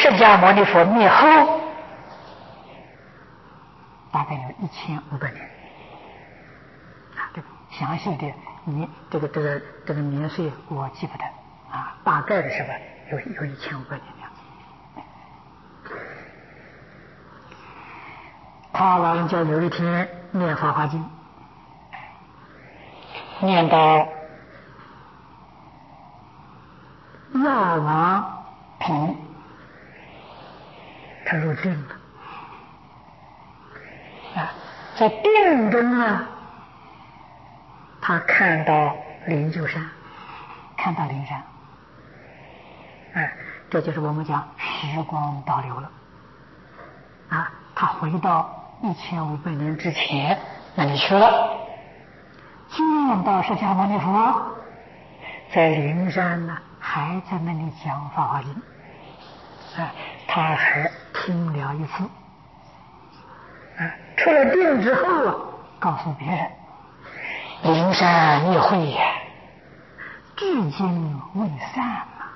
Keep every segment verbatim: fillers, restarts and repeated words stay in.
释迦牟尼佛灭后，大概有一千五百年。啊，这个详细的年这个这个这个年岁我记不得啊，大概的是吧？有有一千五百年这样子。他老人家有一天念《法华经》，念到药王品，他入定了啊，在定中呢，他看到灵鹫山，看到灵山，哎，这就是我们讲时光倒流了啊，他回到一千五百年之前那里去了，见到释迦牟尼佛在灵山呢，还在那里讲《法华经》，啊，他还听了一次，啊，出了定之后啊，告诉别人，灵山一会呀，至今未散啊。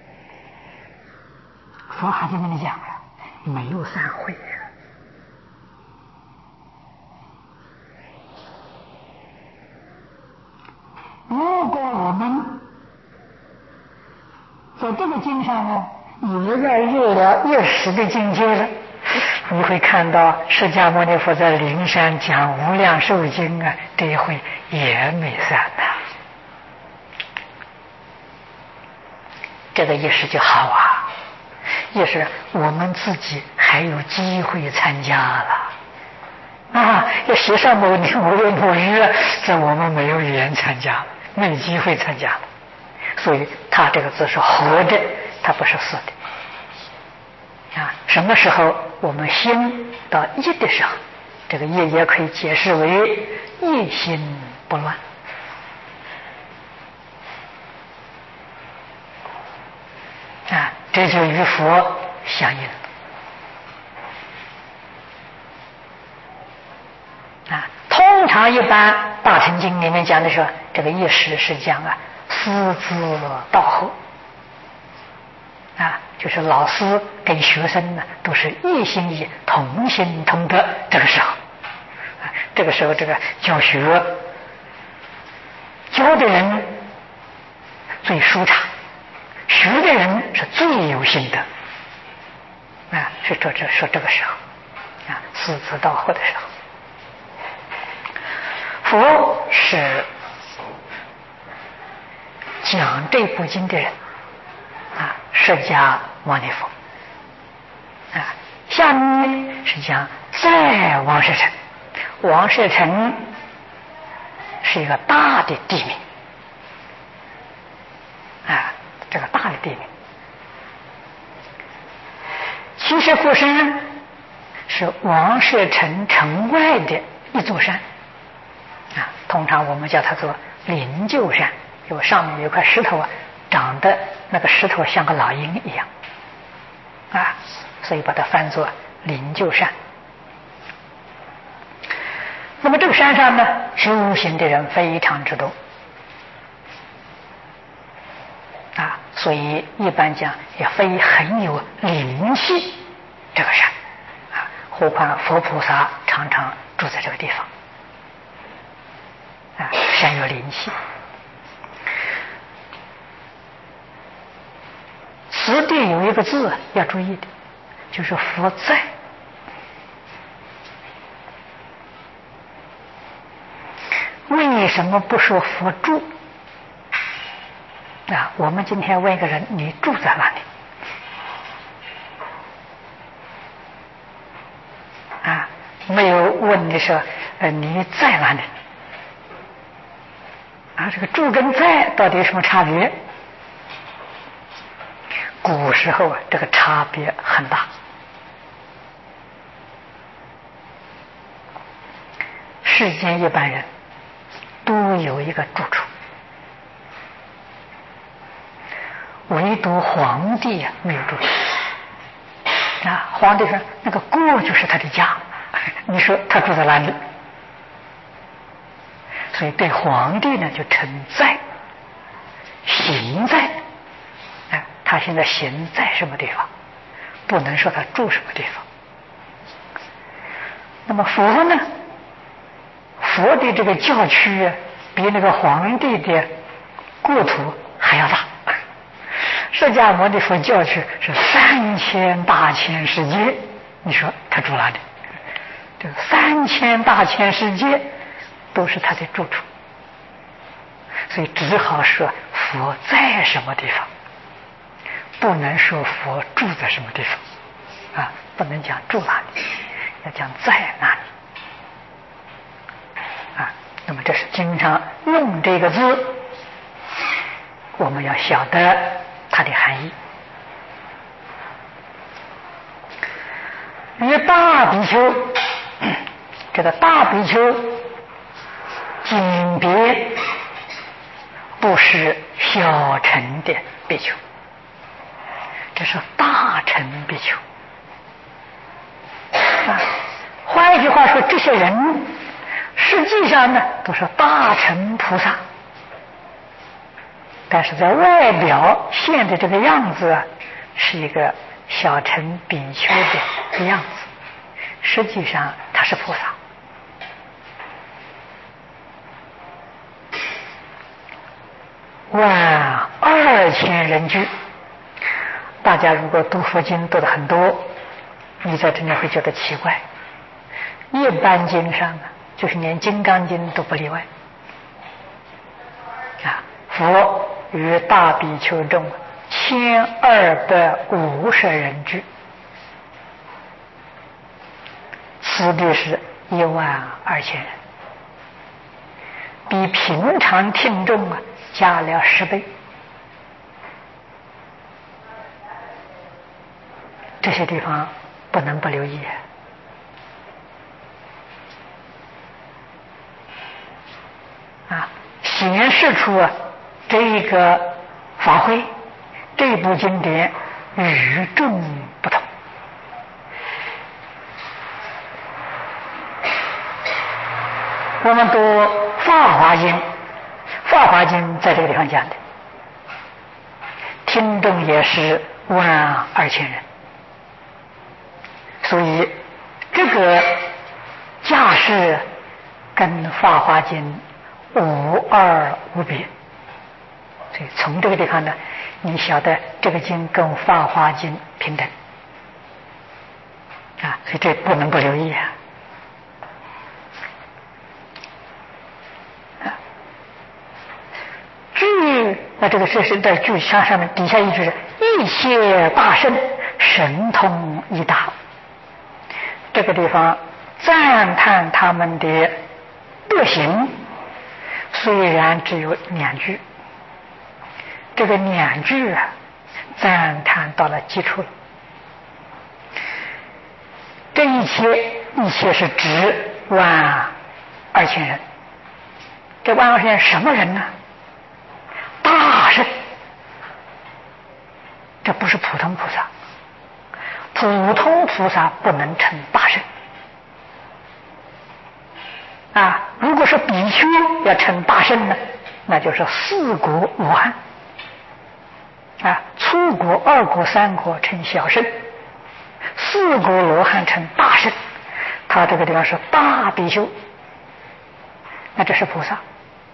佛还在那里讲了，没有散会呀。如果我们在这个经上呢，也要入了一时的境界了，你会看到释迦牟尼佛在灵山讲无量寿经啊，这一回也没散呐。这个意识就好啊，意识我们自己还有机会参加了啊！要写上某年某月某日，这我们没有缘参加，没机会参加了。所以他这个字是活着，它不是死的啊。什么时候我们心到一的时候，这个一也可以解释为一心不乱啊，这就与佛相应啊。通常一般大乘经里面讲的说，这个一时是讲啊师资道后啊，就是老师跟学生呢都是一心一同心同德，这个时候啊，这个时候这个教学教的人最舒畅，学的人是最有心得啊，是这这说这个时候啊，师资道后的时候，佛是讲这部经的人啊，释迦牟尼佛啊，下面是讲在王舍城。王舍城是一个大的地名啊，这个大的地名。其实富山是王舍城城外的一座山啊，通常我们叫它做灵鹫山，因为上面有一块石头啊，长得那个石头像个老鹰一样啊，所以把它翻作灵鹫山。那么这个山上呢，修行的人非常之多啊，所以一般讲也非很有灵气这个山啊，何况佛菩萨常常住在这个地方啊，山有灵气。此地有一个字要注意的，就是佛在。为什么不说佛住啊？我们今天问一个人，你住在哪里啊？没有问你说呃你在哪里啊？这个住跟在到底有什么差别？古时候啊，这个差别很大。世间一般人都有一个住处，唯独皇帝啊没有住处啊。皇帝说那个国就是他的家，你说他住在哪里？所以对皇帝呢就称在，行在。他现在行在什么地方？ 不能说他住什么地方。那么佛呢？佛的这个教区比那个皇帝的国土还要大。释迦牟尼佛教区是三千大千世界，你说他住哪里？这三千大千世界都是他的住处，所以只好说佛在什么地方，不能说佛住在什么地方啊，不能讲住哪里，要讲在哪里啊。那么这是经常用这个字，我们要晓得它的含义。与大比丘，这个大比丘景别不是小乘的比丘，这是大乘比丘啊。换一句话说，这些人实际上呢都是大乘菩萨，但是在外表现的这个样子啊，是一个小乘比丘的样子，实际上他是菩萨。万二千人居，大家如果读佛经读的很多，你在这里会觉得奇怪。一般经上啊，就是连金刚经都不例外啊。佛与大比丘众千二百五十人居，此地是一万二千人，比平常听众啊加了十倍。这些地方不能不留意啊！显示出啊，这一个法会，这部经典与众不同。我们读《法华经》，《法华经》在这个地方讲的，听众也是万二千人，所以这个架势跟《法华经》无二无别。所以从这个地方呢，你晓得这个经跟《法华经》平等啊，所以这不能不留意啊。句那这个是是在句上上面底下一句是一切大圣神通一达，这个地方赞叹他们的德行，虽然只有两句，这个两句啊赞叹到了基础了。这一切一切是指万二千人，这万二千人什么人呢？大圣，这不是普通菩萨，普通菩萨不能成大圣啊。如果是比丘要成大圣呢，那就是四果罗汉啊，初果、二果、三果成小圣，四果罗汉成大圣。他这个地方是大比丘，那这是菩萨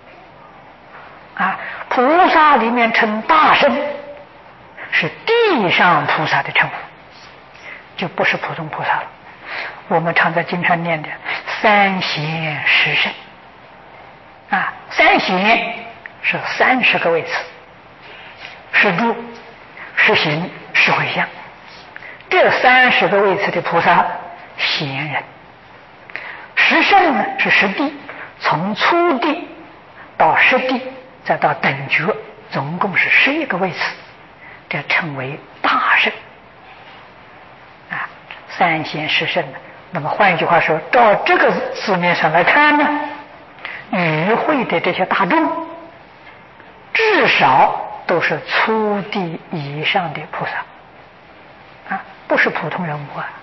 啊。菩萨里面成大圣是地上菩萨的称呼，就不是普通菩萨了。我们常在经常念的三贤十圣啊，三贤是三十个位次，是住、是行、是回向，这三十个位次的菩萨贤人。十圣呢是十地，从初地到十地再到等觉，总共是十一个位次，这称为大圣啊，三贤十圣呢。那么换一句话说，照这个字面上来看呢，与会的这些大众至少都是初地以上的菩萨啊，不是普通人物啊。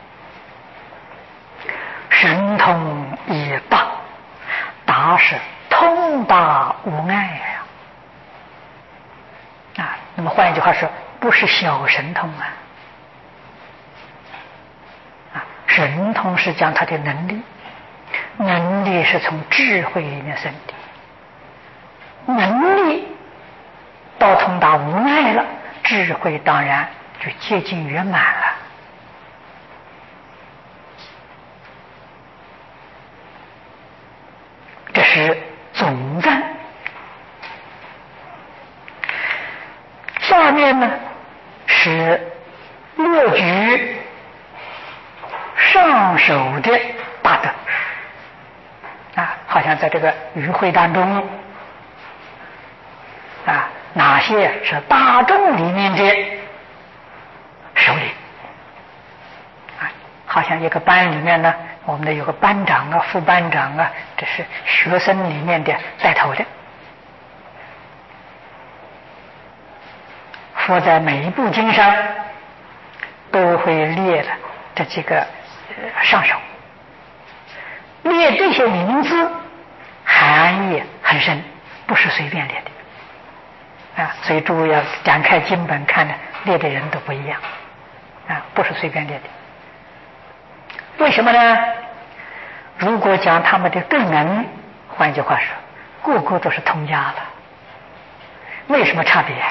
神通也大，达是通达无碍呀啊！那么换一句话说，不是小神通啊神通是讲他的能力，能力是从智慧里面生的，能力到通达无碍了，智慧当然就接近圆满了。这是总赞。下面呢是列举上首的大德啊，好像在这个与会当中啊，哪些是大众里面的首领啊？好像一个班里面呢，我们的有个班长啊、副班长啊，这是学生里面的带头的。佛在每一部经上都会列了这几个上首，列这些名字含义很深，不是随便列的啊。所以诸位要展开经本看的，列的人都不一样啊，不是随便列的。为什么呢？如果讲他们的根能，换句话说，个个都是通家了，为什么差别？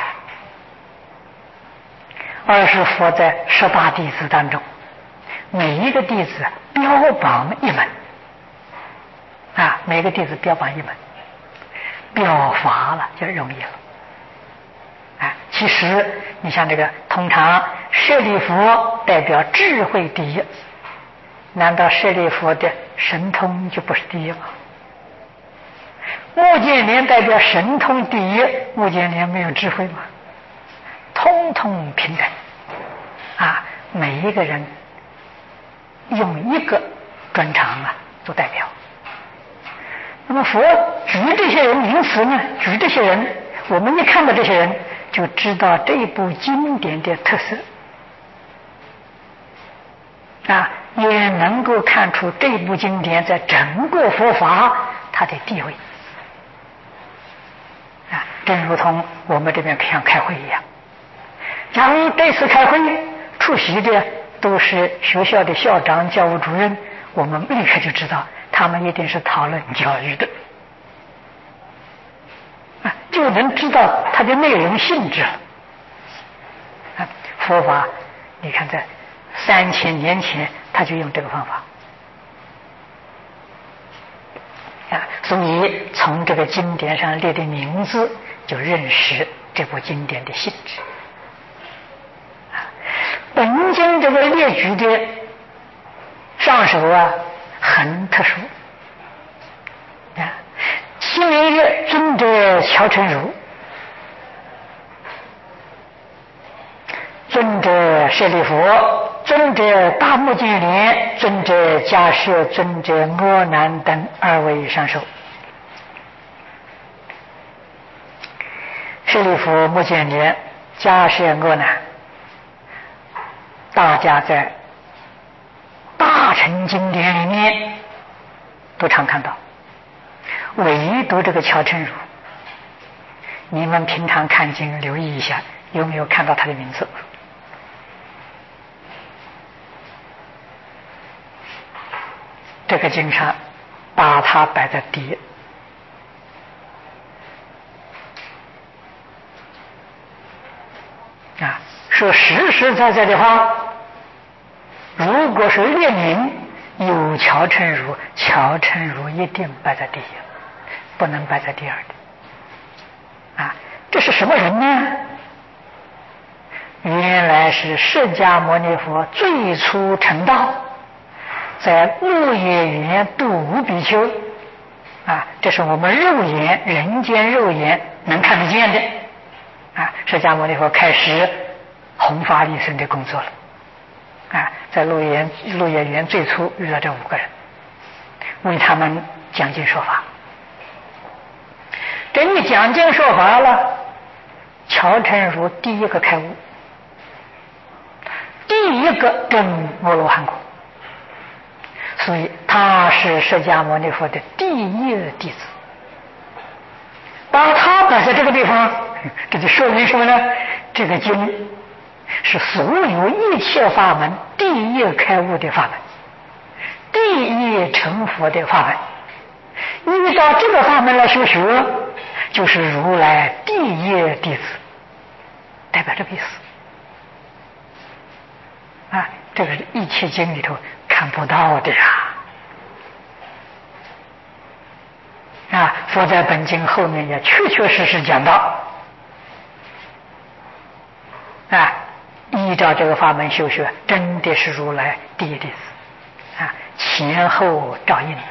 二是佛在十大弟子当中，每一个弟子标榜一门啊，每个弟子标榜一门，标法了就容易了啊。其实你像这个，通常舍利佛代表智慧第一，难道舍利佛的神通就不是第一吗？目犍连代表神通第一，目犍连没有智慧吗？通通平等啊！每一个人用一个专长啊做代表。那么佛举这些人名词呢，举这些人，我们一看到这些人，就知道这部经典的特色啊，也能够看出这部经典在整个佛法它的地位啊，正如同我们这边像开会一样。假如这次开会出席的都是学校的校长、教务主任，我们立刻就知道他们一定是讨论教育的啊，就能知道它的内容性质了啊。佛法你看在三千年前他就用这个方法啊，所以从这个经典上列的名字就认识这部经典的性质。本经这个列举的上首啊，很特殊啊。其名曰尊者乔成儒，尊者舍利弗，尊者大目犍连，尊者迦叶，尊者阿难等二位上首。舍利弗、目犍连、迦叶、阿难，大家在大乘经典里面都常看到，唯独这个乔成儒，你们平常看经留意一下，有没有看到他的名字？这个经上把他摆在第一啊，说实实在在的话，如果是列名有乔成儒，乔成儒一定摆在第一，不能摆在第二的啊。这是什么人呢？原来是释迦牟尼佛最初成道，在鹿野园度无比丘啊，这是我们肉眼人间肉眼能看得见的啊。释迦牟尼佛开始弘法利生的工作了啊，在鹿野鹿野园最初遇到这五个人，为他们讲经说法。这一讲经说法了，乔成儒第一个开悟，第一个证阿罗汉果，所以他是释迦牟尼佛的第一弟子。把他摆在这个地方，这就说明什么呢？这个经是所有一切法门第一开悟的法门第一成佛的法门，依照这个法门来修学，就是如来第一弟子，代表这个意思啊。这个是一切经里头看不到的呀。啊，佛在本经后面也确确实实讲到，啊，依照这个法门修学，真的是如来第一弟子，啊，前后照应的。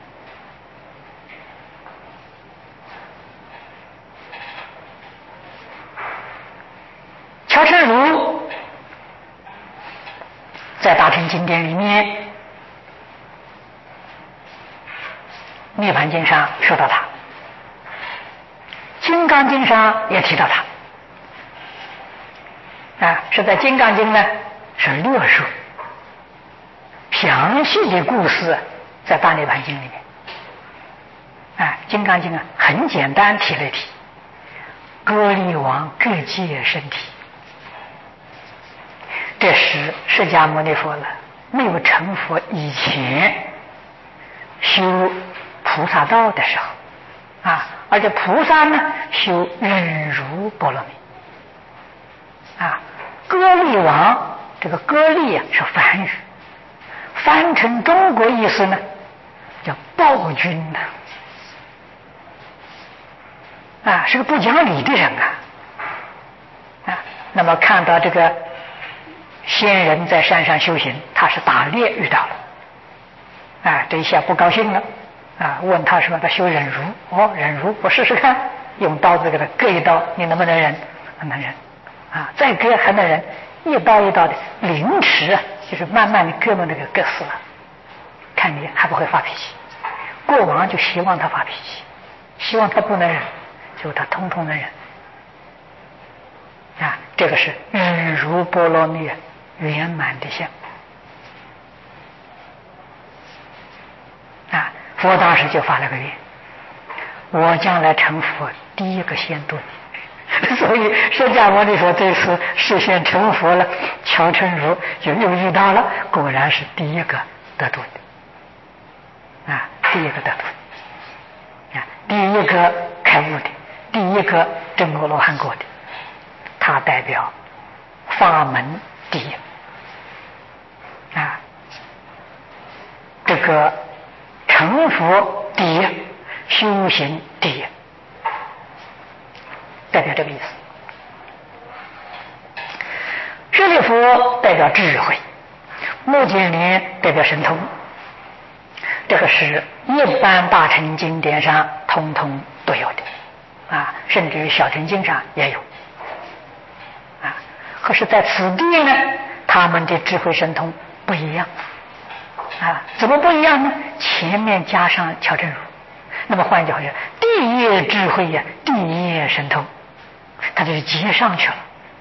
乔成儒在大乘经典里面，《涅槃经》上说到他，《金刚经》上也提到他，啊，是在《金刚经》呢是略述，详细的故事在《大涅槃经》里面，啊，《金刚经》啊很简单提了提，歌利王各界身体。这时释迦牟尼佛了，没有成佛以前修菩萨道的时候啊，而且菩萨呢修忍辱波罗蜜啊。歌利王这个歌利啊是梵语，翻成中国意思呢叫暴君呐，啊，是个不讲理的人啊啊。那么看到这个仙人在山上修行，他是打猎遇到了，啊，这一下不高兴了，啊，问他说他修忍辱，哦，忍辱，我试试看，用刀子给他割一刀，你能不能忍？能忍，啊，再割还能忍，一刀一刀的凌迟，就是慢慢的割嘛，那个割死了，看你还不会发脾气。国王就希望他发脾气，希望他不能忍，结果他通通能忍，啊，这个是忍辱波罗蜜圆满的相啊！佛当时就发了个愿，我将来成佛，第一个先度你。所以释迦牟尼佛这次实现成佛了，乔成儒就又遇到了，果然是第一个得度的啊，第一个得度的啊，第一个开悟的，第一个证阿罗汉果的，他代表法门第一啊，这个成佛第一，修行第一，代表这个意思。舍利弗代表智慧，目犍连代表神通，这个是一般大乘经典上通通都有的啊，甚至于小乘经上也有啊。可是在此地呢，他们的智慧神通不一样啊，怎么不一样呢？前面加上乔真如，那么换句话说，第一智慧呀，第一神通，它就是接上去了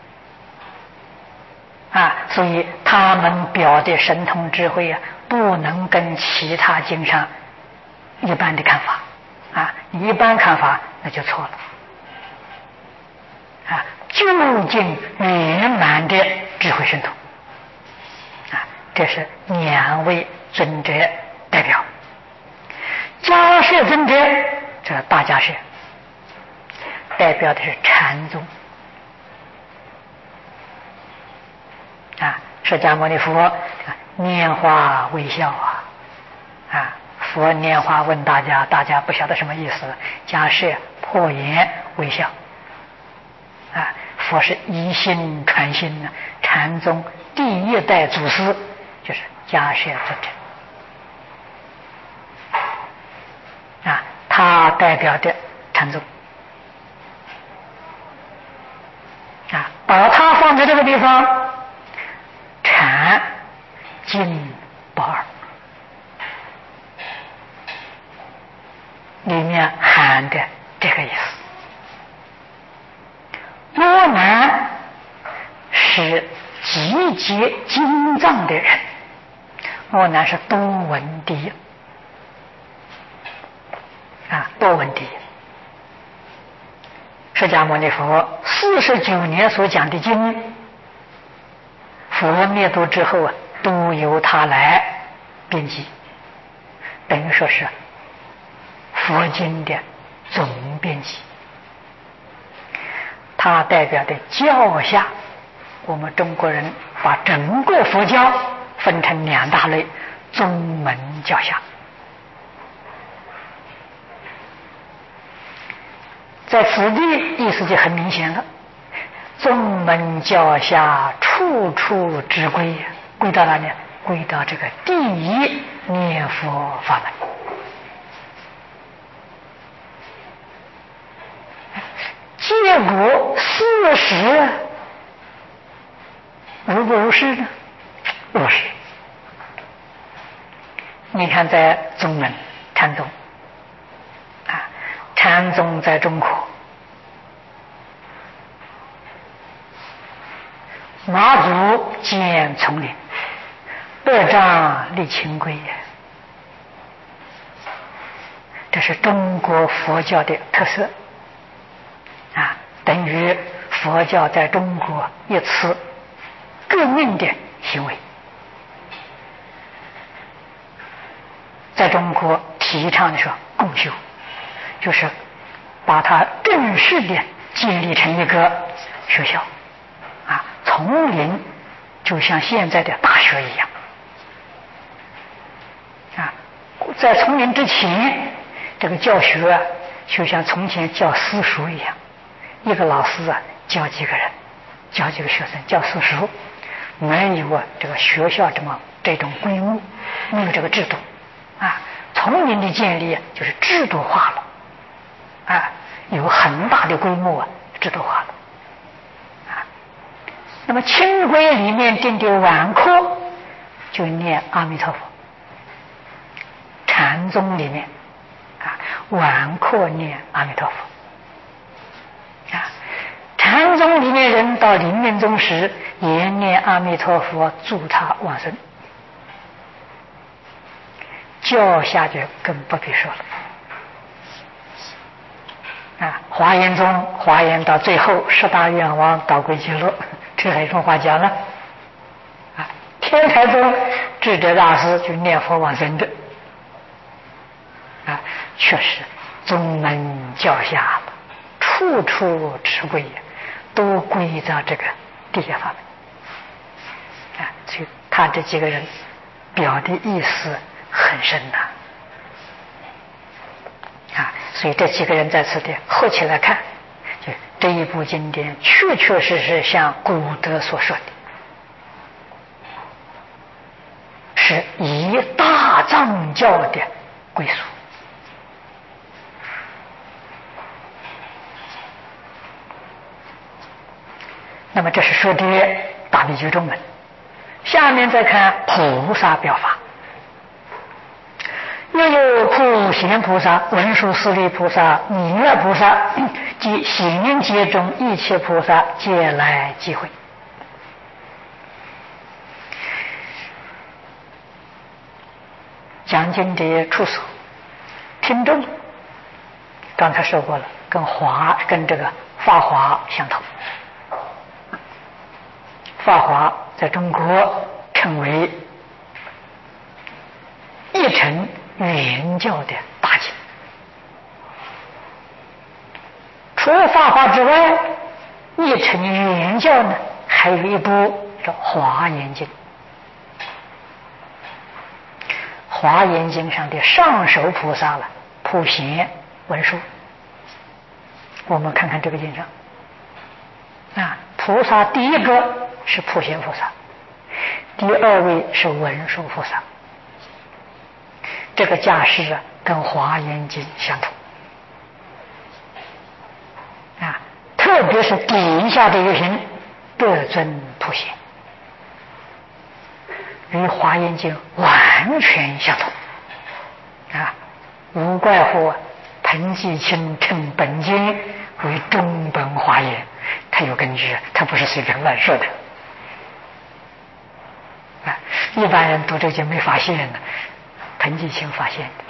啊，所以他们表的神通智慧呀，不能跟其他经上一般的看法啊，你一般看法那就错了啊，究竟圆满的智慧神通啊，这是两位尊者代表。迦叶尊者，这个大迦叶代表的是禅宗啊，释迦牟尼佛拈花微笑啊啊，佛拈花问大家，大家不晓得什么意思，迦叶破颜微笑啊，佛是一心传心呢，禅宗第一代祖师就是迦叶尊者啊，他代表的禅宗啊，把他放在这个地方，禅经不二，里面含的这个意思。罗南是集结经藏的人，罗南是多闻第一啊，多闻第一。释迦牟尼佛四十九年所讲的经，佛灭度之后啊，都由他来编辑等于说是佛经的总编辑，它代表的教下，我们中国人把整个佛教分成两大类：宗门教下。在此地意思就很明显了，宗门教下处处之归，归到哪里？归到这个第一念佛法门。结果事实如不如是呢？如是。你看在宗门禅宗啊，禅宗在中国，马祖建丛林，德丈立清规，这是中国佛教的特色啊，等于佛教在中国一次革命的行为。在中国提倡的是共修，就是把它正式的建立成一个学校啊，丛林就像现在的大学一样啊。在丛林之前，这个教学啊，就像从前教私塾一样，一个老师啊教几个人，教几个学生，教私塾，没有啊这个学校这么这种规模，没有这个制度啊。丛林的建立就是制度化了啊，有很大的规模啊，制度化了啊。那么清规里面定的晚课就念阿弥陀佛，禅宗里面啊晚课念阿弥陀佛啊，禅宗里面人到临命终时也念阿弥陀佛，祝他往生。教下去更不必说了啊！华严宗，华严到最后十大愿王导归极乐，这还有什么话讲了啊？天台宗智者大师就念佛往生的啊，确实宗门教下处处之归，都归到这个地下法门啊。所以他这几个人表的意思很深呐啊，所以这几个人在此地合起来看，就这一部经典确确实实像古德所说的，是以大藏教的归属。那么这是说的大比丘众门，下面再看菩萨表法。又有普贤菩萨、文殊师利菩萨、弥勒菩萨及行劫中一切菩萨皆来集会。讲经的处所、听众，刚才说过了，跟华跟这个法华相同。法华在中国称为一乘圆教的大经，除了法华之外，一乘圆教呢还有一部叫《华严经》。《华严经》上的上首菩萨了，普贤文殊。我们看看这个经上啊，菩萨第一个是普贤菩萨，第二位是文殊菩萨。这个架势啊，跟《华严经》相同啊，特别是底下的一行得尊普贤，与《华严经》完全相同啊，无怪乎彭继清称本经为中本华严，他有根据，他不是随便乱说的啊。一般人读这经没发现呢，彭继清发现的。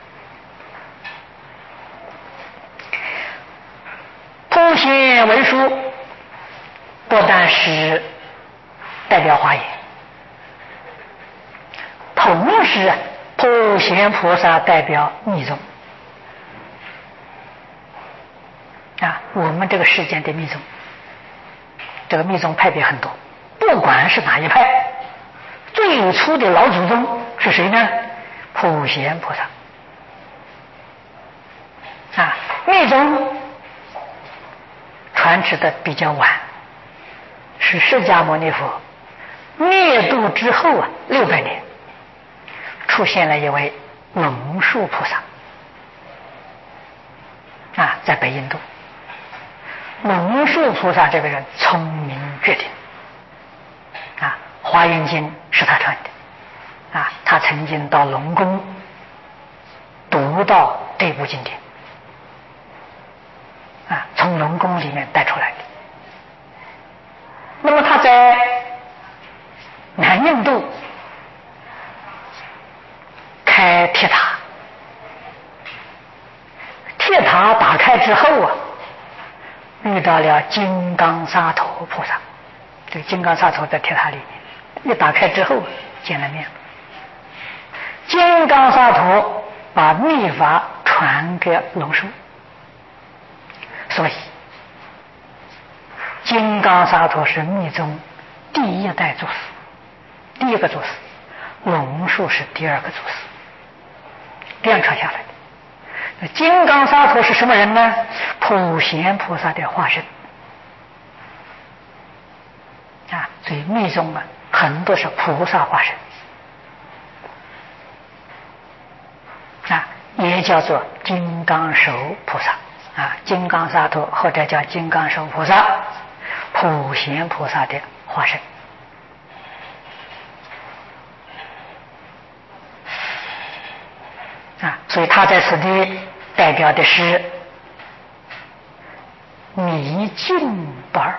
普贤文殊不但是代表华严，同时普贤菩萨代表密宗啊，我们这个世间的密宗，这个密宗派别很多，不管是哪一派，最初的老祖宗是谁呢？普贤菩萨啊。密宗传持的比较晚，是释迦牟尼佛灭度之后啊六百年，出现了一位龙树菩萨啊，在北印度。龙树菩萨这个人聪明绝顶啊，《华严经》是他传的啊，他曾经到龙宫读到这部经典啊，从龙宫里面带出来的。那么他在南印度开铁塔，铁塔打开之后啊，遇到了金刚萨埵菩萨。这个金刚萨埵在铁塔里面，一打开之后见了面。金刚萨埵把秘法传给龙树，所以金刚萨埵是密宗第一代祖师，第一个祖师，龙树是第二个祖师，这样传下来的。金刚萨埵是什么人呢？普贤菩萨的化身啊，所以密宗啊很多是菩萨化身啊，也叫做金刚手菩萨啊，金刚萨埵或者叫金刚手菩萨，普贤菩萨的化身啊，所以他在此地代表的是弥净不二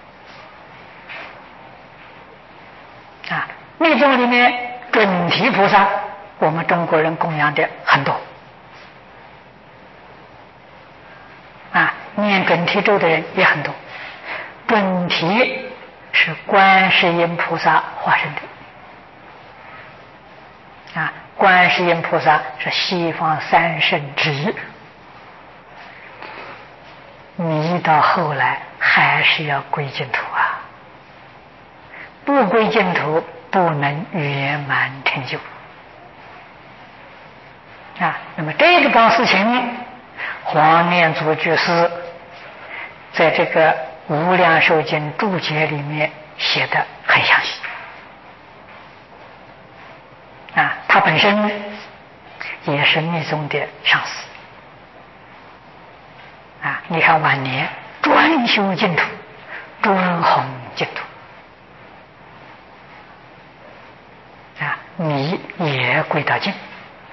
啊。密宗里面准提菩萨，我们中国人供养的很多啊，念准提咒的人也很多。准提是观世音菩萨化身的啊，观世音菩萨是西方三圣之一，你到后来还是要归净土啊，不归净土不能圆满成就啊。那么这个桩事情，黄念祖居士在这个《无量寿经》注解里面写的很详细啊，他本身也是密宗的上师啊，你看晚年专修净土，专弘净土啊，你也归到净。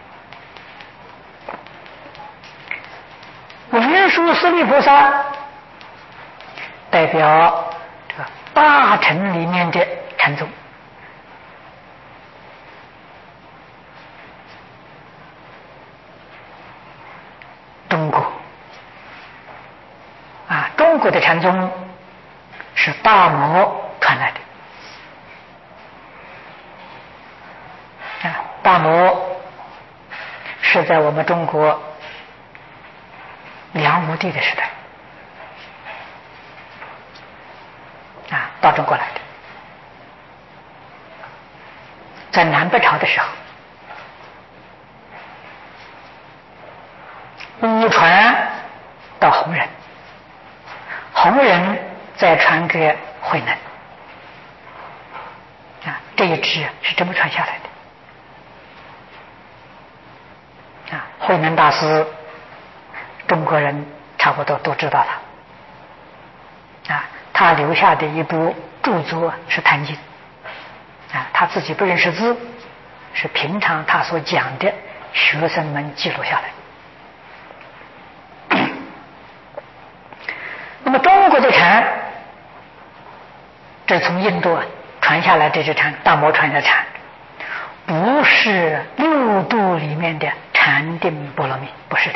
文殊师利菩萨代表这个大乘里面的禅宗中国啊，中国的禅宗是大摩传来的啊，大摩是在我们中国梁武帝的时代啊，到中国来的。在南北朝的时候，武传到弘忍，弘忍再传给慧能啊，这一支是这么传下来的啊。慧能大师，中国人差不多都知道他啊，他留下的一部著作是《坛经》啊，他自己不认识字，是平常他所讲的，学生们记录下来。那么中国的禅，这从印度传下来这支禅，大摩传的禅，不是六度里面的禅定波罗蜜，不是的，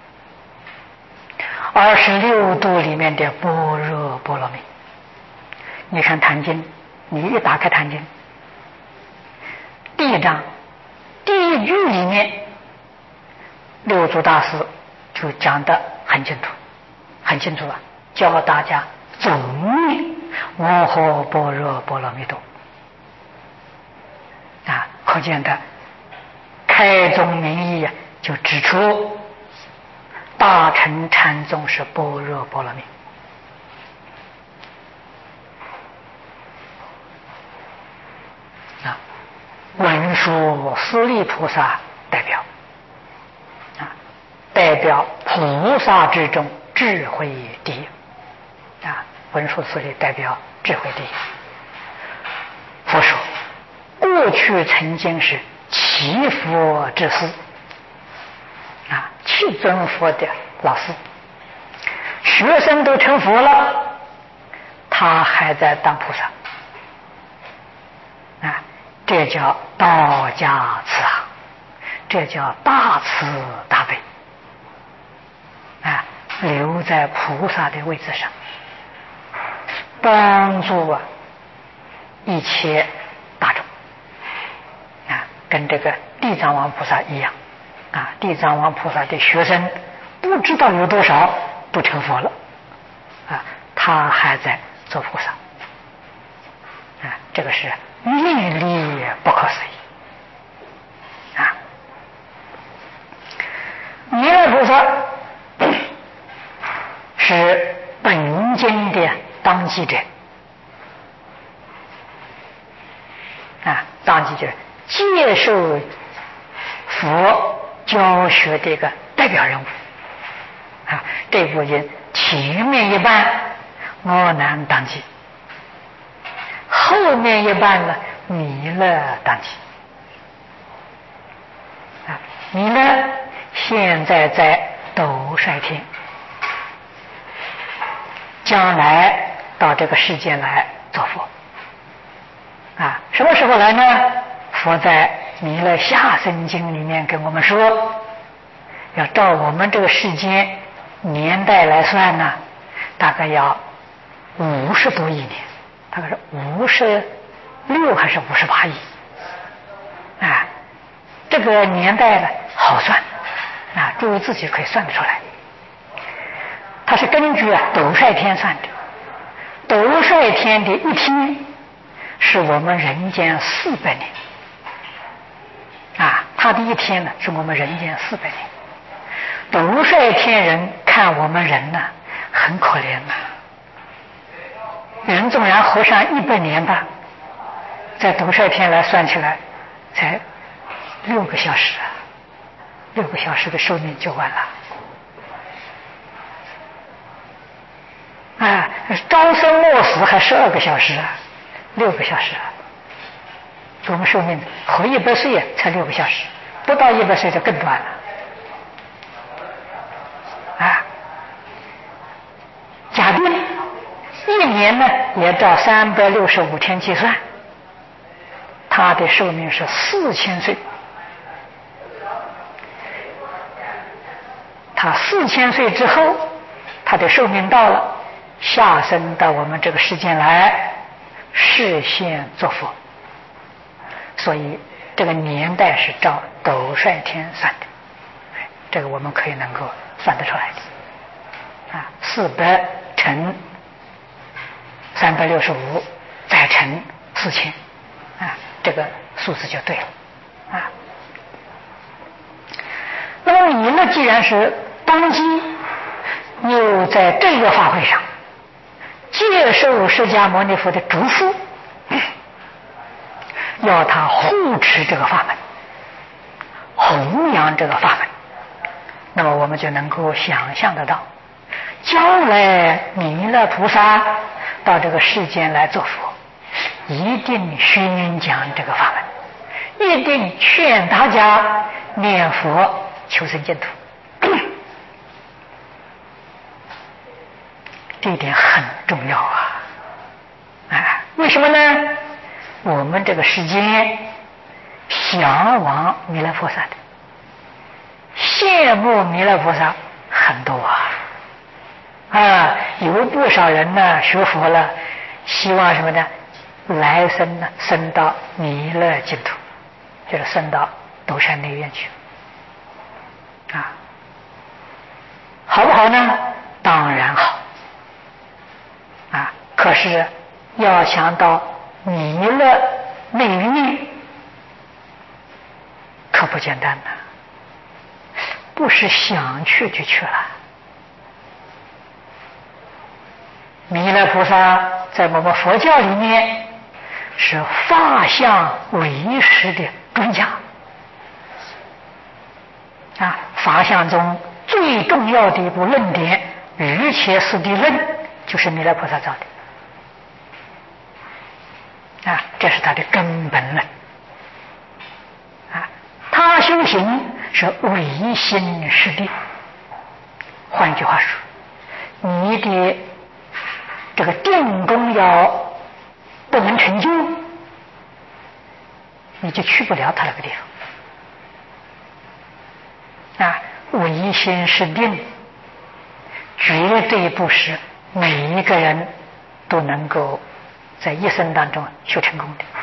而是六度里面的般若波罗蜜。你看《坛经》，你一打开《坛经》，第一章第一句里面，六祖大师就讲得很清楚，很清楚啊，教大家总念我呵般若波罗蜜多啊，可见的开宗明义啊，就指出大乘禅宗是般若波罗蜜。啊，文殊师利菩萨代表啊，代表菩萨之中智慧第一啊，文殊师利代表智慧第一。佛说，过去曾经是七佛之师啊，七尊佛的老师，学生都成佛了，他还在当菩萨啊，这叫道家慈航，这叫大慈大悲啊，留在菩萨的位置上，帮助啊一切大众啊，跟这个地藏王菩萨一样啊，地藏王菩萨的学生不知道有多少都成佛了啊，他还在做菩萨啊，这个是愿力不可思议啊！弥勒菩萨是本经的当机者啊，当机者接受佛教学的一个代表人物啊。这部经前面一半阿难当机，后面一半呢弥勒当机啊。弥勒现在在斗率天，将来到这个世界来做佛啊。什么时候来呢？佛在《弥勒下生经》里面跟我们说，要照我们这个世间年代来算呢，大概要五十多亿年，大概是五十六还是五十八亿啊？这个年代呢好算啊，诸位自己可以算得出来。它是根据啊斗率天算的，斗率天的一天是我们人间四百年啊，他的一天呢是我们人间四百年。斗率天人看我们人呢很可怜呐、啊，人纵然活上一百年吧，在斗率天来算起来才六个小时啊，六个小时的寿命就完了啊！朝生暮死还十二个小时啊，六个小时啊！我们寿命活一百岁才六个小时，不到一百岁就更短了啊！假定一年呢也照三百六十五天计算，他的寿命是四千岁。他四千岁之后，他的寿命到了，下生到我们这个世间来，示现作佛。所以这个年代是照斗率天算的，这个我们可以能够算得出来的啊。四百乘三百六十五，再乘四千啊，这个数字就对了啊。那么弥勒既然是当机，又在这个法会上接受释迦牟尼佛的嘱咐，要他护持这个法门，弘扬这个法门，那么我们就能够想象得到，将来弥勒菩萨到这个世间来做佛，一定宣讲这个法门，一定劝大家念佛求生净土。这一点很重要啊！哎，为什么呢？我们这个世间向往弥勒菩萨的，羡慕弥勒菩萨很多啊！啊，有不少人呢学佛了，希望什么呢？来生呢生到弥勒净土，就是生到斗山内院去啊，好不好呢？当然好啊，可是要想到弥勒内院，可不简单呐，不是想去就去了。弥勒菩萨在我们佛教里面是法相唯识的专家啊，法相中最重要的一部论点《瑜伽师地论》就是弥勒菩萨造的啊，这是他的根本论啊。他修行是唯心是地，换一句话说，你的这个定功要不能成就，你就去不了他那个地方啊。唯心是定，绝对不是每一个人都能够在一生当中修成功的，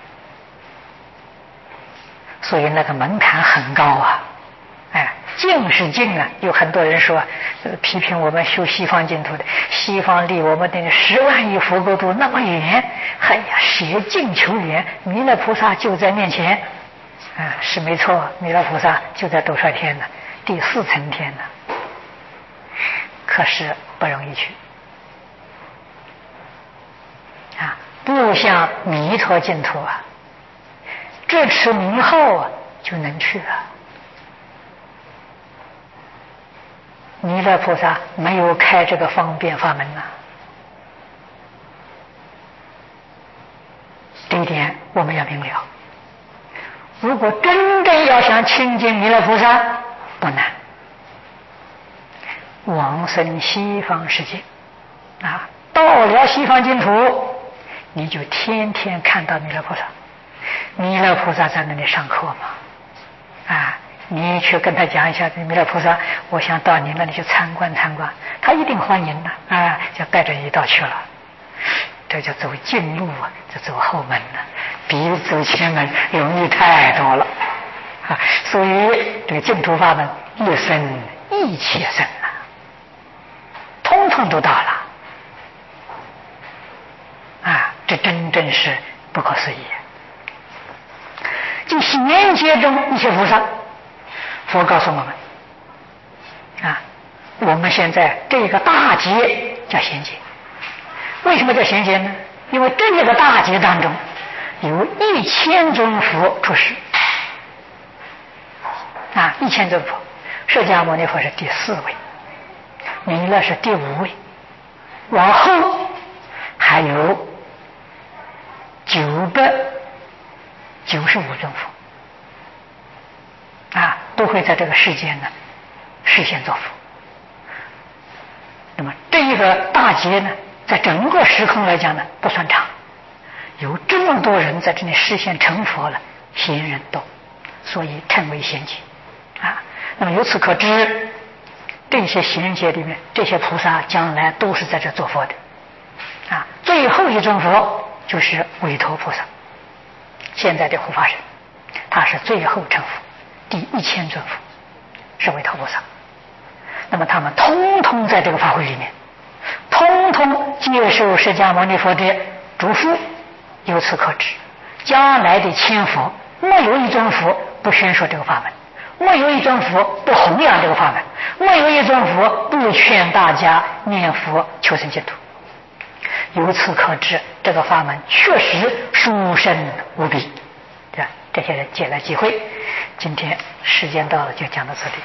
所以那个门槛很高啊。哎，净是净啊！有很多人说，呃，批评我们修西方净土的，西方离我们那个十万亿佛国土那么远，哎呀，舍近求远，弥勒菩萨就在面前，啊，是没错，弥勒菩萨就在斗率天呢，第四层天呢，可是不容易去，啊，不像弥陀净土啊，这持名号啊就能去了。弥勒菩萨没有开这个方便法门呐、啊，这一点我们要明了。如果真正要想亲近弥勒菩萨，不难，往生西方世界啊，到了西方净土，你就天天看到弥勒菩萨，弥勒菩萨在那里上课嘛，啊。你去跟他讲一下，弥勒菩萨，我想到你那里去参观参观，他一定欢迎的啊，就带着一道去了。这就走近路啊，就走后门了，比走前门容易太多了啊！所以这个净土法门，一生一切生啊，通通都到了啊！这真正是不可思议。就贤劫中一切菩萨。佛告诉我们啊，我们现在这个大劫叫贤劫。为什么叫贤劫呢？因为这个大劫当中有一千尊佛出世啊，一千尊佛，释迦牟尼佛是第四位，弥勒是第五位，往后还有九百九十五尊佛啊，都会在这个世间呢实现造福。那么这一个大劫呢，在整个时空来讲呢不算长，有这么多人在这里实现成佛了，贤人多，所以称为贤劫啊。那么由此可知，这些贤劫里面，这些菩萨将来都是在这做佛的啊。最后一尊佛就是韦陀菩萨，现在的护法神，他是最后成佛。第一千尊佛是韦陀菩萨，那么他们通通在这个法会里面，通通接受释迦牟尼佛的嘱咐。由此可知，将来的千佛没有一尊佛不宣说这个法门，没有一尊佛不弘扬这个法门，没有一尊佛不劝大家念佛求生净土。由此可知，这个法门确实殊胜无比。对吧？这些人借来机会，今天时间到了，就讲到这里。